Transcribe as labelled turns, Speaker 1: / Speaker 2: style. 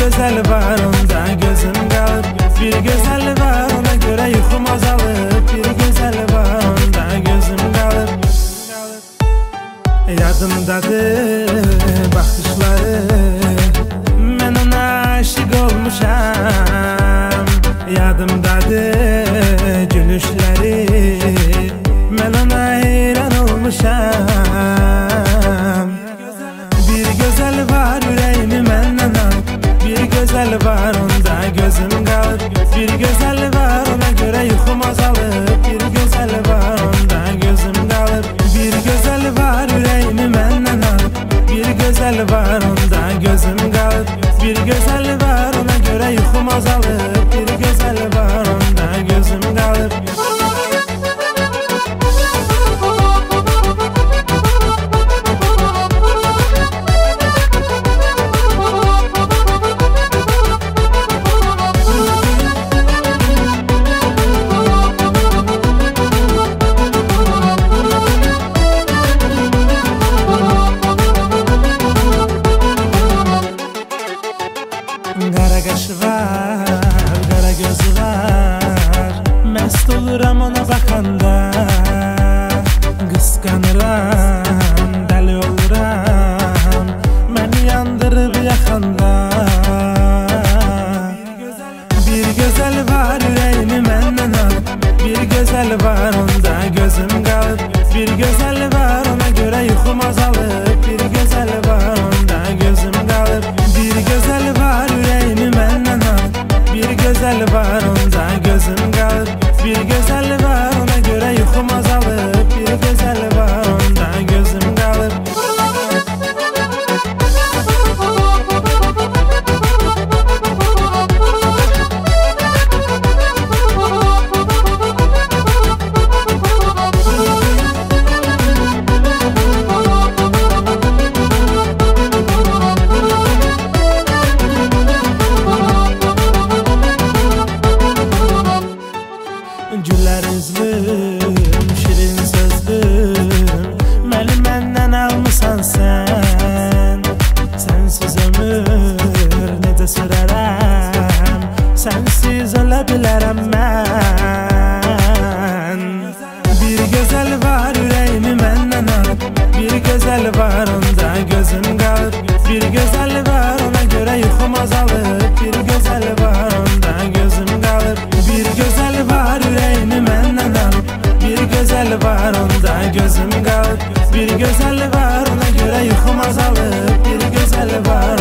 Speaker 1: güzel var onda gözüm kalır. Bir güzel var ona göre yuxum azalır. Bir güzel var onda gözüm kalır. Yadımdadır bakışları, mən ona aşık olmuşam. Yadımdadır gülüşləri, mən ona heyran olmuşam. Bir güzel var yüreğimi məndən al. Bir güzel var onda gözüm kalır. Bir güzel var ona göre yuxum azalır. Bir güzel var onda gözüm kalır. Bir güzel var yüreğimi məndən al. Bir güzel var onda gözüm kalır. Bir güzel var ona göre yuxum azalır. Bir güzel var onda gözüm kalır. Qara qaşı var, qara gözü var. Məst oluram ona baxanda, qısqanıram, dəli oluram, məni yandırıb yaxanda. Bir gözəl var ürəyimi məndən al. Bir gözəl var onda gözüm qalır. Bir gözəl var ona görə yuxum azalır. Bir gözəl var onda gözüm qalır. Bir gözəl var yüreğimi məndən al. Bir güzel var onda gözüm kalır. Bir güzel var ona göre yuxum azalır. Bir güzel var onda gözüm kalır. Güller üzlüm, şirin sözlüm, məni məndən almısan sən. Sənsiz ömür necə sürərəm, sənsiz ölə bilərəm mən. Bir gözəl var ürəyimi məndən al. Bir gözəl var onda gözüm qalır. Bir gözəl var ona görə yuxum azalır. Bir gözəl var onda gözüm qalır. Bir gözəl var yüreğimi məndən al. Bir güzel var onda gözüm kalır. Bir güzel var ona göre yuxum azalır. Bir güzel var